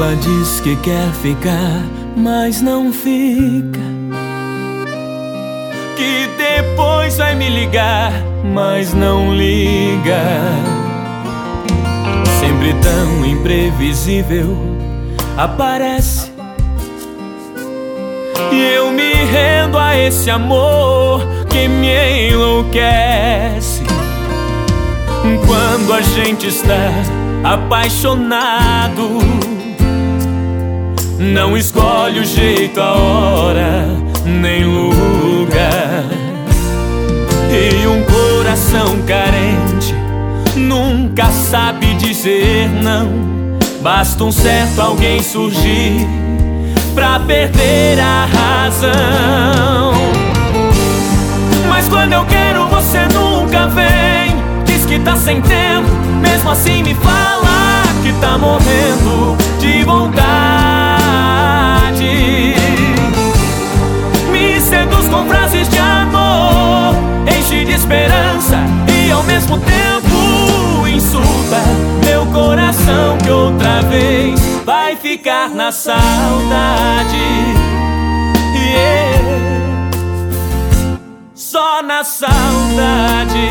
Ela diz que quer ficar, mas não fica, que depois vai me ligar, mas não liga. Sempre tão imprevisível aparece, e eu me rendo a esse amor que me enlouquece. Quando a gente está apaixonado, não escolhe o jeito, a hora, nem lugar. E um coração carente nunca sabe dizer não. Basta um certo alguém surgir pra perder a razão. Mas quando eu quero você nunca vem. Diz que tá sem tempo, mesmo assim me fala que tá morrendo de vontade. Me seduz com frases de amor, enche de esperança e ao mesmo tempo insulta meu coração, que outra vez vai ficar na saudade. Só na saudade.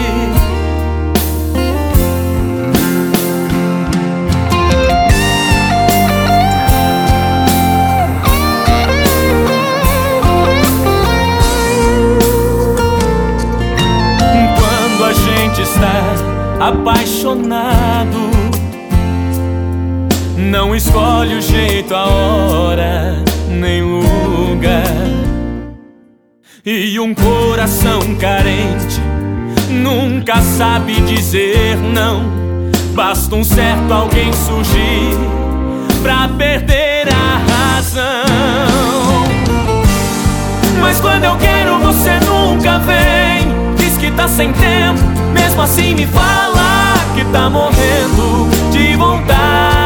Quando a gente está apaixonado, não escolhe o jeito, a hora, nem lugar. E um coração carente nunca sabe dizer não. Basta um certo alguém surgir pra perder a razão. Mas quando eu quero você nunca vem. Diz que tá sem tempo, mesmo assim me fala que tá morrendo de vontade.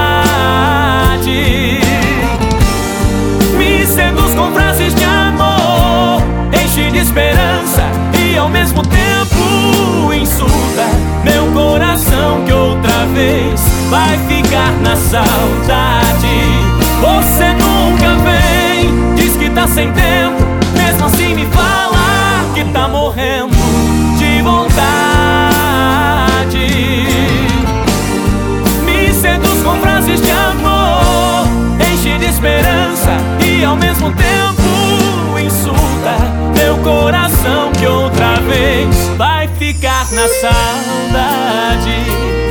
Me seduz com frases de amor, enche de esperança e ao mesmo tempo insulta meu coração, que outra vez vai ficar na saudade. Você nunca vem, diz que tá sem tempo, mesmo assim me fala que tá morrendo de vontade. Me seduz com frases de amor, enche de esperança e ao mesmo tempo insulta meu coração, que outra vez vai ficar na saudade.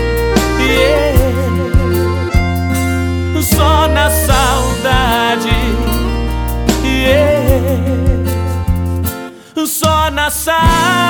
Só na saudade. Só na saudade.